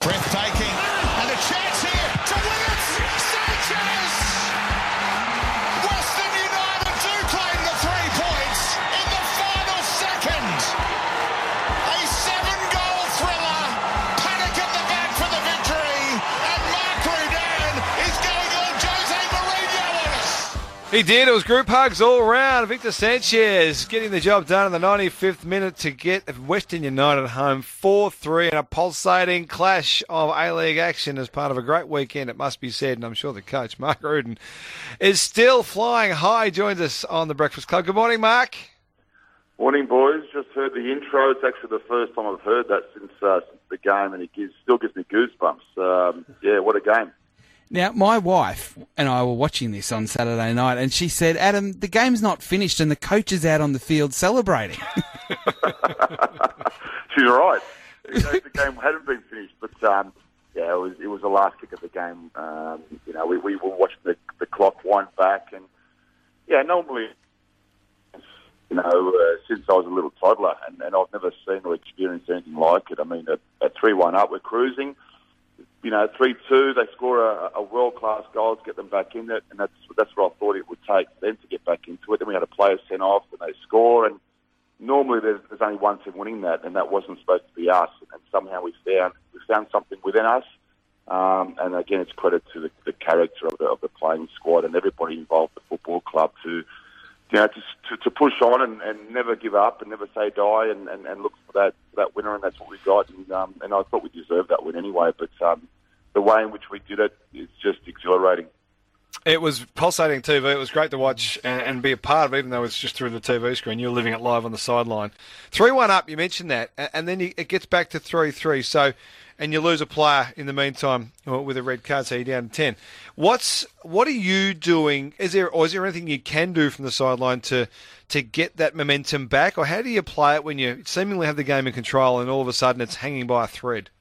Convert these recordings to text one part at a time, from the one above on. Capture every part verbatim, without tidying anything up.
breathtaking. And a chance here to win it. Sanchez! Western United do claim the three points in the final second. A seven-goal thriller. Panic at the back for the victory. And Mark Rudan is going on Jose Mourinho on us. He did. It was group hugs all around. Victor Sanchez getting the job done in the ninety-fifth minute to get Western United home four three in a pulsating clash of A-League action as part of a great weekend, it must be said. And I'm sure the coach, Mark Rudan, is still flying high. Joins us on the Breakfast Club. Good morning, Mark. Morning, boys. Just heard the intro. It's actually the first time I've heard that since, uh, since the game, and it gives, still gives me goosebumps. Um, yeah, what a game. Now, my wife and I were watching this on Saturday night, and she said, Adam, the game's not finished and the coach is out on the field celebrating. She's right. You know, the game hadn't been finished, but um, yeah, it was it was the last kick of the game. Um, you know, we, we were watching the, the clock wind back, and yeah, normally, you know, uh, since I was a little toddler, and, and I've never seen or experienced anything like it. I mean, at, at three one up, we're cruising. You know, three two, they score a, a world-class goal to get them back in it, and that's that's what I thought it would take for them to get back into it. Then we had a player sent off, and they score, and normally there's, there's only one team winning that, and that wasn't supposed to be us. And somehow we found we found something within us, um, and again, it's credit to the, the character of the, of the playing squad and everybody involved in the football club to, you know, to to, to push on and, and never give up and never say die and, and, and look for that for that winner, and that's what we got. And um, and I thought we deserved that win anyway, but um, the way in which we did it is just exhilarating. It was pulsating T V. It was great to watch and, and be a part of, even though it's just through the T V screen. You're living it live on the sideline. three one up, you mentioned that, and then you, it gets back to three three. So, and you lose a player in the meantime with a red card, so you're down to ten. What's what are you doing? Is there or is there anything you can do from the sideline to to get that momentum back, or how do you play it when you seemingly have the game in control and all of a sudden it's hanging by a thread?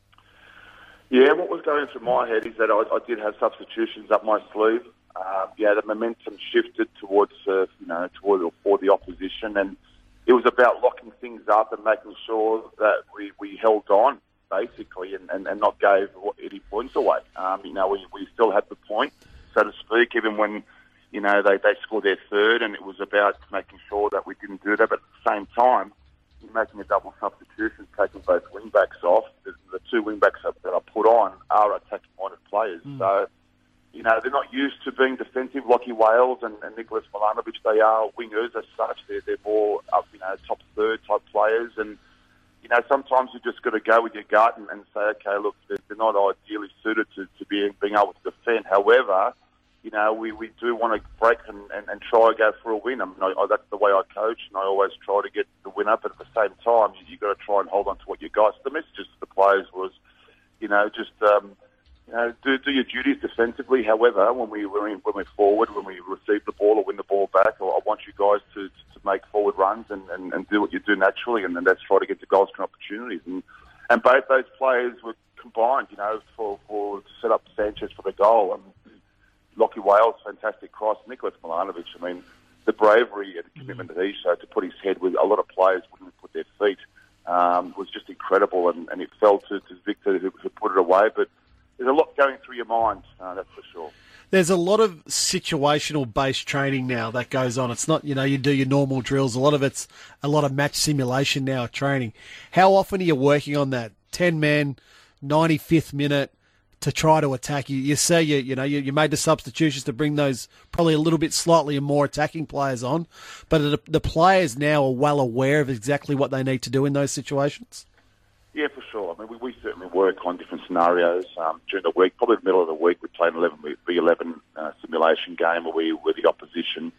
Yeah, what was going through my head is that I, I did have substitutions up my sleeve. Uh, yeah, the momentum shifted towards, uh, you know, toward or for the opposition, and it was about locking things up and making sure that we, we held on, basically, and, and, and not gave any points away. Um, you know, we, we still had the point, so to speak, even when, you know, they, they scored their third, and it was about making sure that we didn't do that, but at the same time, making a double substitution, taking both wing-backs off. The, the two wing-backs that I put on are attacking-minded players. Mm. So, you know, they're not used to being defensive. Lockie Wales and, and Nicholas Milanovic, they are wingers as such. They're, they're more, up, you know, top third type players. And, you know, sometimes you just got to go with your gut and, and say, okay, look, they're, they're not ideally suited to, to being, being able to defend. However, you know, we, we do want to break and, and, and try to go for a win. I mean, I, I, that's the way I coach, and I always try to get the win up. But at the same time, you, you've got to try and hold on to what you got. So the messages to the players was, you know, just um, you know, do do your duties defensively. However, when we when, we, when we're forward, when we receive the ball or win the ball back, I, I want you guys to, to make forward runs and, and, and do what you do naturally, and then let's try to get the goals and opportunities. And and both those players were combined, you know, for, for to set up Sanchez for the goal. And Lockie Wales, fantastic cross. Nicholas Milanovic, I mean, the bravery and the commitment that he showed to put his head with a lot of players wouldn't put their feet um, was just incredible, and, and it fell to, to Victor who, who put it away. But there's a lot going through your mind, uh, that's for sure. There's a lot of situational-based training now that goes on. It's not, you know, you do your normal drills. A lot of it's a lot of match simulation now, training. How often are you working on that? ten-man, ninety-fifth minute, to try to attack. You, you say you you know you, you made the substitutions to bring those probably a little bit slightly more attacking players on, but the, the players now are well aware of exactly what they need to do in those situations. Yeah, for sure. I mean, we, we certainly work on different scenarios um, during the week. Probably in the middle of the week, we play an eleven v eleven uh, simulation game where we where the opposition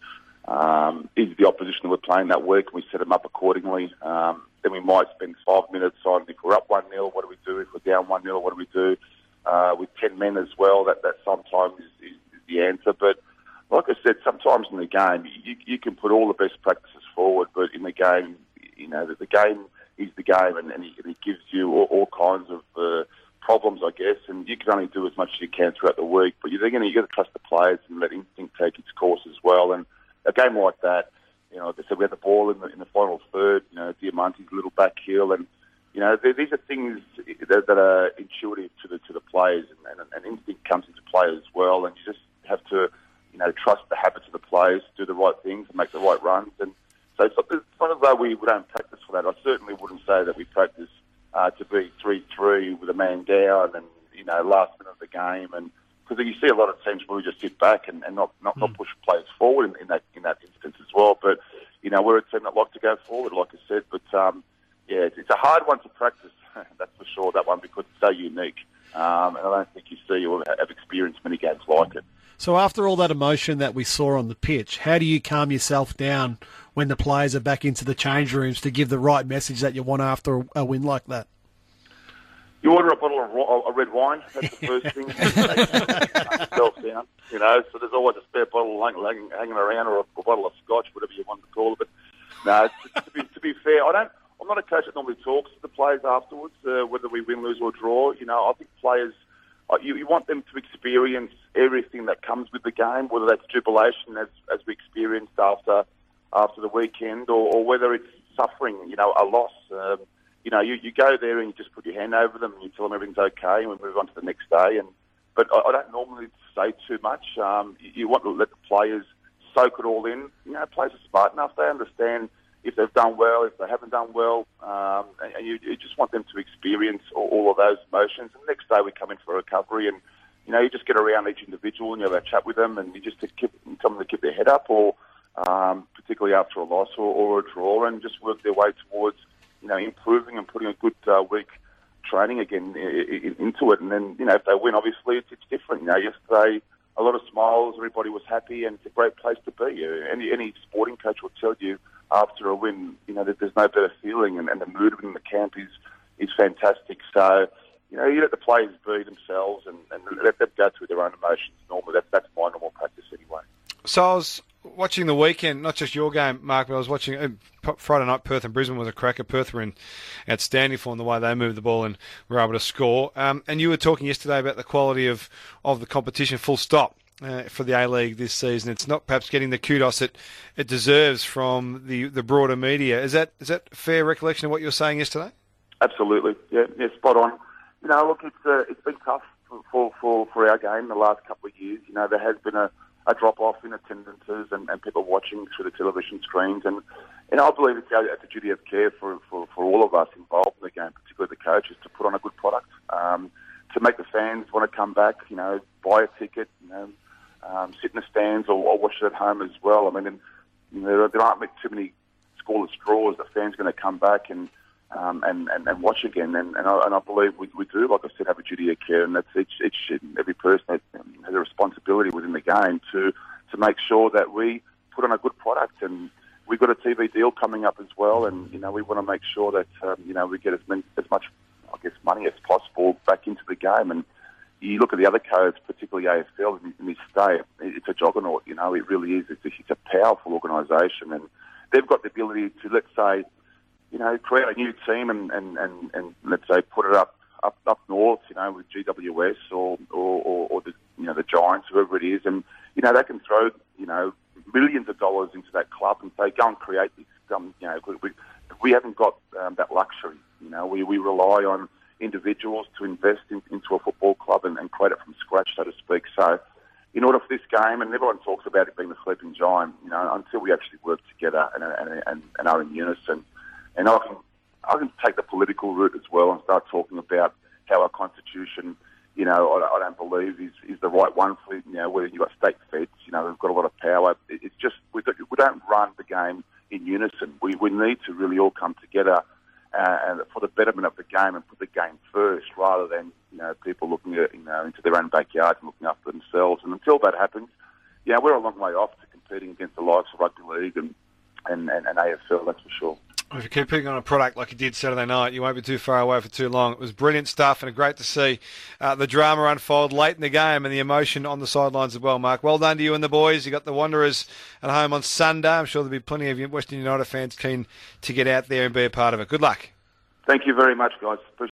um, is the opposition that we're playing that week, and we set them up accordingly. Um, then we might spend five minutes on if we're up one nil, what do we do? If we're down one nil, what do we do? Uh, with ten men as well, that, that sometimes is, is, is the answer. But like I said, sometimes in the game, you, you can put all the best practices forward, but in the game, you know, the, the game is the game, and, and, it, and it gives you all, all kinds of uh, problems, I guess, and you can only do as much as you can throughout the week. But you're going to, you got to trust the players and let instinct take its course as well. And a game like that, you know, like I said, we had the ball in the, in the final third, you know, Diamante's little back heel, and you know, these are things that, that are intuitive to the to the players, and, and, and instinct comes into play as well. And you just have to, you know, trust the habits of the players, do the right things, and make the right runs. And so it's not, it's not as though we, we don't practice for that. I certainly wouldn't say that we practice uh, to be three three with a man down and, you know, last minute of the game. And because you see a lot of teams where we just sit back and, and not, not, mm. not push players forward in, in that in that instance as well. But, you know, we're a team that like to go forward, like I said. But, um, yeah, it's, it's a hard one to practice, that's for sure, that one, because it's so unique. Um, and I don't think you see or have experienced many games like it. So after all that emotion that we saw on the pitch, how do you calm yourself down when the players are back into the change rooms to give the right message that you want after a, a win like that? You order a bottle of ro- a red wine. That's the first thing. Calm yourself down, you know. So there's always a spare bottle hanging, hanging around, or a, a bottle of scotch, whatever you want to call it. But no, to, to be to be fair, I don't. I'm not a coach that normally talks to the players afterwards, uh, whether we win, lose, or draw. You know, I think players, uh, you, you want them to experience everything that comes with the game, whether that's jubilation, as as we experienced after after the weekend, or, or whether it's suffering, you know, a loss. Um, you know, you, you go there and you just put your hand over them and you tell them everything's okay, and we move on to the next day. And but I, I don't normally say too much. Um, you, you want to let the players soak it all in. You know, players are smart enough; they understand if they've done well, if they haven't done well, um, and, and you, you just want them to experience all, all of those emotions. And the next day we come in for recovery, and you know, you just get around each individual and you have a chat with them, and you just keep, tell them to keep their head up, or um, particularly after a loss or, or a draw, and just work their way towards, you know, improving and putting a good uh, week training again in, in, into it. And then, you know, if they win, obviously it's, it's different. You know, yesterday a lot of smiles, everybody was happy, and it's a great place to be. Any any sporting coach will tell you after a win, you know, that there's no better feeling, and, and the mood within the camp is, is fantastic. So, you know, you let the players be themselves and, and let them go through their own emotions normally. That, that's my normal practice anyway. So I was watching the weekend, not just your game, Mark, but I was watching uh, Friday night. Perth and Brisbane was a cracker. Perth were in outstanding form the way they moved the ball and were able to score. Um, and you were talking yesterday about the quality of, of the competition, full stop. Uh, for the A-League this season, it's not perhaps getting the kudos it, it deserves from the, the broader media. Is that is that a fair recollection of what you were saying yesterday? Absolutely, yeah, yeah, spot on. You know, look, it's uh, it's been tough for, for, for our game the last couple of years. You know, there has been a, a drop-off in attendances and, and people watching through the television screens, and, and I believe it's our, it's a duty of care for, for, for all of us involved in the game, particularly the coaches, to put on a good product, um, to make the fans want to come back, you know, buy a ticket, you know, Um, sit in the stands or, or watch it at home as well. I mean, and, you know, there aren't too many scoreless draws. The fans are going to come back and um, and, and, and watch again. And, and, I, and I believe we, we do, like I said, have a duty of care, and that's each, each every person that has a responsibility within the game to to make sure that we put on a good product. And we've got a T V deal coming up as well, and you know, we want to make sure that um, you know, we get as many, as much, I guess, money as possible back into the game. And you look at the other codes, particularly A F L in, in this state, it's a juggernaut, you know, it really is. It's a, it's a powerful organisation, and they've got the ability to, let's say, you know, create a new team and, and, and, and let's say, put it up, up up north, you know, with G W S or, or, or, or the, you know, the Giants, whoever it is, and, you know, they can throw, you know, millions of dollars into that club and say, go and create this. Um, you know, we, we haven't got um, that luxury, you know, we, we rely on individuals to invest in, into a football club and, and create it from scratch, so to speak. So in order for this game, and everyone talks about it being the sleeping giant, you know, until we actually work together and, and, and, and are in unison. And I can, I can take the political route as well and start talking about how our constitution, you know, I, I don't believe is, is the right one for, you know, where you've got state feds, you know, they've got a lot of power. It, it's just, we don't, we don't run the game in unison. We, we need to really all come together Uh, and for the betterment of the game, and put the game first, rather than, you know, people looking at, you know, into their own backyard and looking after themselves. And until that happens, yeah, we're a long way off to competing against the likes of rugby league and, and, and, and A F L, that's for sure. If you keep picking on a product like you did Saturday night, you won't be too far away for too long. It was brilliant stuff, and great to see uh, the drama unfold late in the game and the emotion on the sidelines as well, Mark. Well done to you and the boys. You got the Wanderers at home on Sunday. I'm sure there'll be plenty of Western United fans keen to get out there and be a part of it. Good luck. Thank you very much, guys. Appreciate